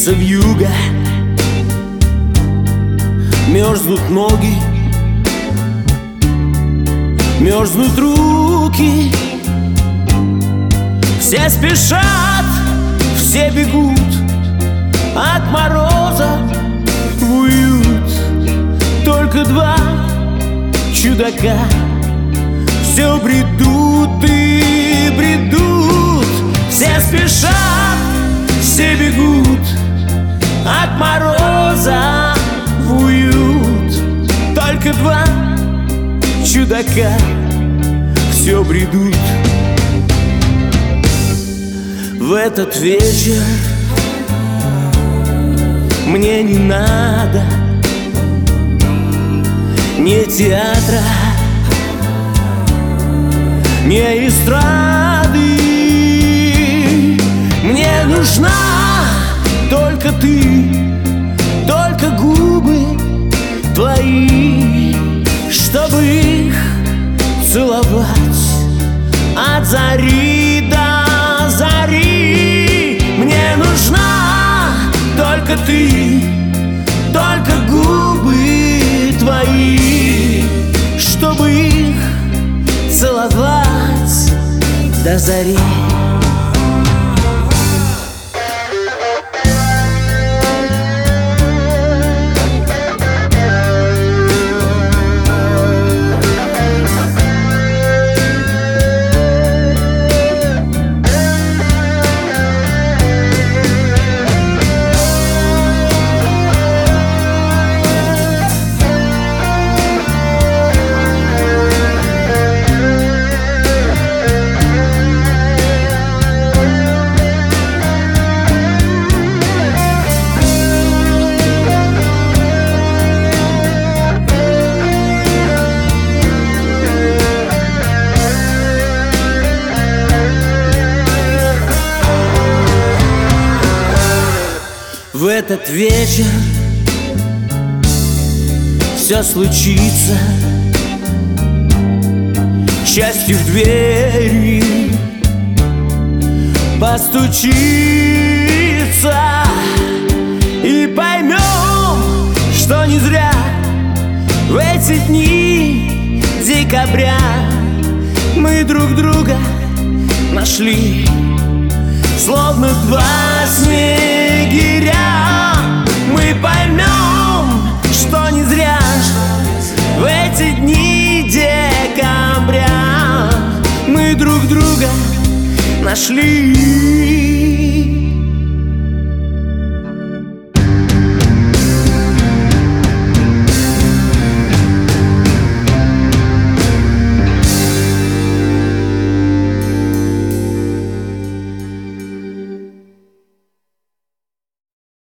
стремится вьюга. Мерзнут ноги, мерзнут руки. Все спешат, все бегут от мороза в уют. Только два чудака все бредут и бредут. Все спешат, все бегут от мороза в уют. Только два чудака все бредут. В этот вечер мне не надо ни театра, ни эстрады. Мне нужна только ты, только губы твои, чтобы их целовать от зари до зари. Мне нужна только ты, только губы твои, чтобы их целовать до зари. В этот вечер все случится, счастье в двери постучится, и поймем, что не зря в эти дни декабря мы друг друга нашли, словно два снегиря. Мы поймем, что не зря в эти дни декабря мы друг друга нашли.